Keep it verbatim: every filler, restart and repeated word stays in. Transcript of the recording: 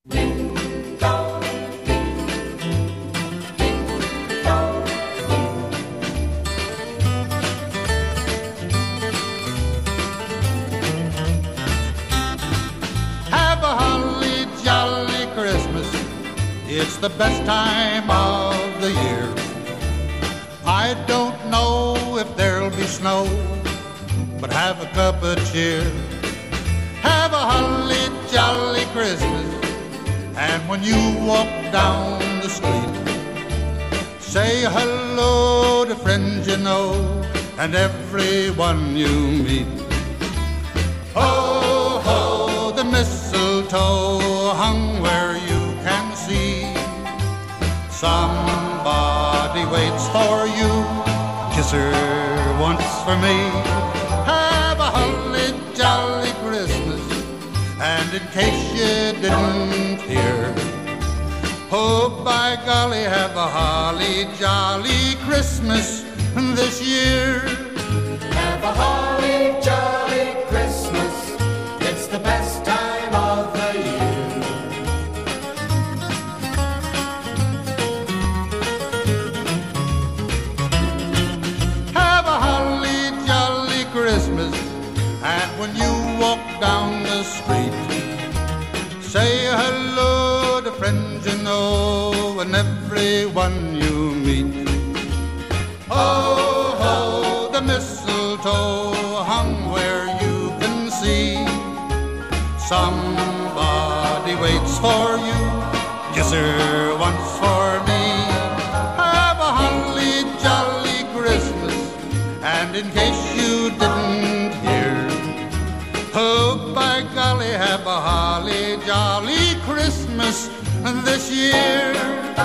Have a holly jolly Christmas. It's the best time of the year. I don't know if there'll be snow, but have a cup of cheer. Have a holly jolly Christmas, and when you walk down the street, say hello to friends you know and everyone you meet. Ho, ho, the mistletoe hung where you can see. Somebody waits for you, kiss her once for me. Have a holly jolly Christmas, and in case you didn't hear, oh, by golly, have a holly jolly Christmas this year. Have a holly jolly Christmas, it's the best time of the year. Have a holly jolly Christmas, and when you walk down the street, say hello to friends you know and everyone you meet. Ho, ho, the mistletoe hung where you can see. Somebody waits for you, kiss her once for me. Have a holly jolly Christmas, and in case you didn't hear, oh, by golly, have a holly jolly Christmas this year.